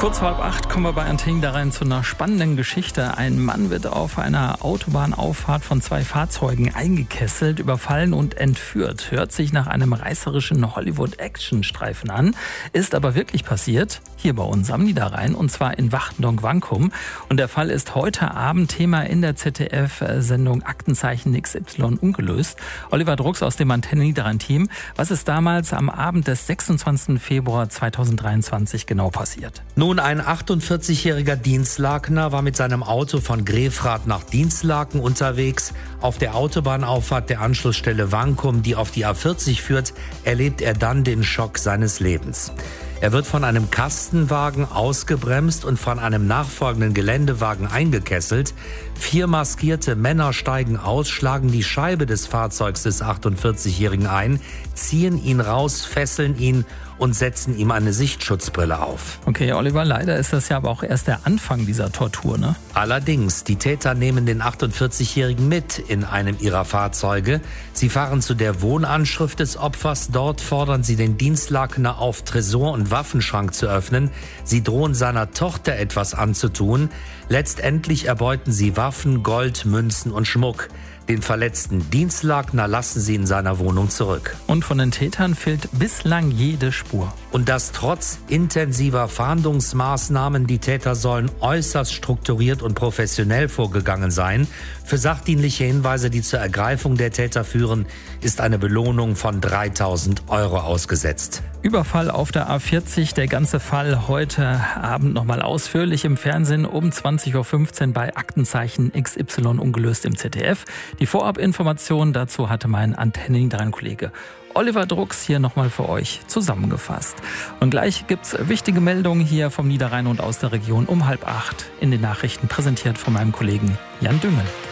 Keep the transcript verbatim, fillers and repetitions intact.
Kurz vor halb acht kommen wir bei Antenne da rein zu einer spannenden Geschichte. Ein Mann wird auf einer Autobahnauffahrt von zwei Fahrzeugen eingekesselt, überfallen und entführt. Hört sich nach einem reißerischen Hollywood-Action-Streifen an, ist aber wirklich passiert, hier bei uns am Niederrhein, und zwar in Wachtendonk-Wankum. Und der Fall ist heute Abend Thema in der Z D F-Sendung Aktenzeichen X Y ungelöst. Oliver Drucks aus dem Antenne Niederrhein-Team. Was ist damals am Abend des sechsundzwanzigsten Februar zweitausenddreiundzwanzig genau passiert? Nun, ein achtundvierzigjähriger Dienstlagner war mit seinem Auto von Grefrath nach Dinslaken unterwegs. Auf der Autobahnauffahrt der Anschlussstelle Wankum, die auf die A vierzig führt, erlebt er dann den Schock seines Lebens. Er wird von einem Kastenwagen ausgebremst und von einem nachfolgenden Geländewagen eingekesselt. Vier maskierte Männer steigen aus, schlagen die Scheibe des Fahrzeugs des achtundvierzigjährigen ein, ziehen ihn raus, fesseln ihn und setzen ihm eine Sichtschutzbrille auf. Okay, Oliver, leider ist das ja aber auch erst der Anfang dieser Tortur, ne? Allerdings, die Täter nehmen den achtundvierzigjährigen mit in einem ihrer Fahrzeuge. Sie fahren zu der Wohnanschrift des Opfers. Dort fordern sie den Dienstlagner auf, Tresor und Waffenschrank zu öffnen. Sie drohen seiner Tochter etwas anzutun. Letztendlich erbeuten sie Waffen, Gold, Münzen und Schmuck. Den verletzten Dienstlagner lassen sie in seiner Wohnung zurück. Und von den Tätern fehlt bislang jede Spur. Und das trotz intensiver Fahndungsmaßnahmen. Die Täter sollen äußerst strukturiert und professionell vorgegangen sein. Für sachdienliche Hinweise, die zur Ergreifung der Täter führen, ist eine Belohnung von dreitausend Euro ausgesetzt. Überfall auf der A vierzig, der ganze Fall heute Abend nochmal ausführlich im Fernsehen um zwanzig Uhr fünfzehn bei Aktenzeichen X Y ungelöst im Z D F. Die Vorabinformation dazu hatte mein Antenne Niederrhein-Kollege Oliver Drucks hier nochmal für euch zusammengefasst. Und gleich gibt's wichtige Meldungen hier vom Niederrhein und aus der Region um halb acht in den Nachrichten, präsentiert von meinem Kollegen Jan Düngel.